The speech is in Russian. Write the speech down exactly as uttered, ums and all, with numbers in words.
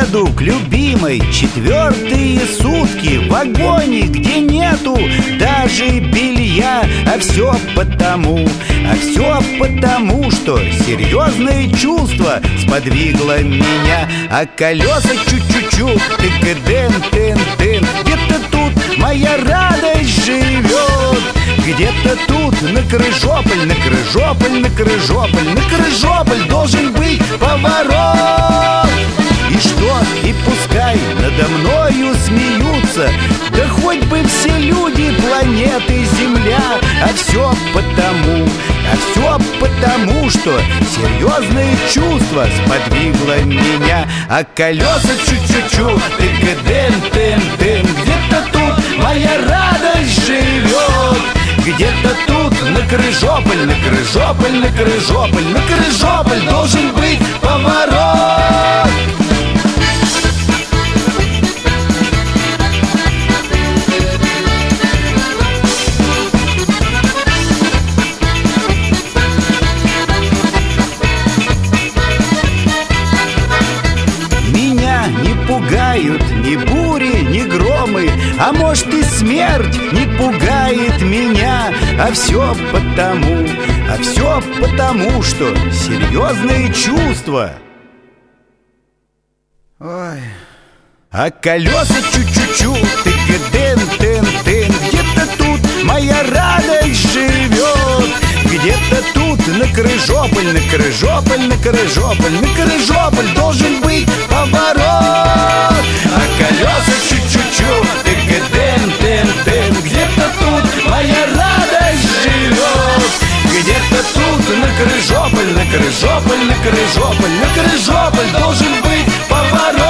еду к любимой четвертые сутки в вагоне, где нету даже белья. А все потому, а все потому, что серьезное чувство сподвигло меня. А колеса чу-чу-чу, тык-дын-тын-тын. Где-то тут моя радость живет, где-то тут на Крыжополь, на Крыжополь, на Крыжополь, на Крыжополь должен быть поворот. И что, и пускай надо мною смеются, да хоть бы все люди планеты Земля. А все потому, а все потому, что серьезное чувство сподвигло меня. А колеса чу-чу-чу, тык-дын-тын-тын. Где-то тут моя радость живет, где-то тут на Крыжополь, на Крыжополь, на Крыжополь, на Крыжополь должен быть поворот. Меня не пугают ни бури, ни громы, а может и смерть не пугает меня. А все потому, а все потому, что серьезные чувства. Ой. А колеса чу-чу-чу, тык-дын-тын-тын. Где-то тут моя радость живет, где-то тут на Крыжополь, на Крыжополь, на Крыжополь, на Крыжополь должен быть поворот. А колеса чу-чу-чу, тык-дын-тын-тын. Где-то тут моя радость живет, где-то тут на Крыжополь, на Крыжополь, на Крыжополь, на Крыжополь должен быть поворот.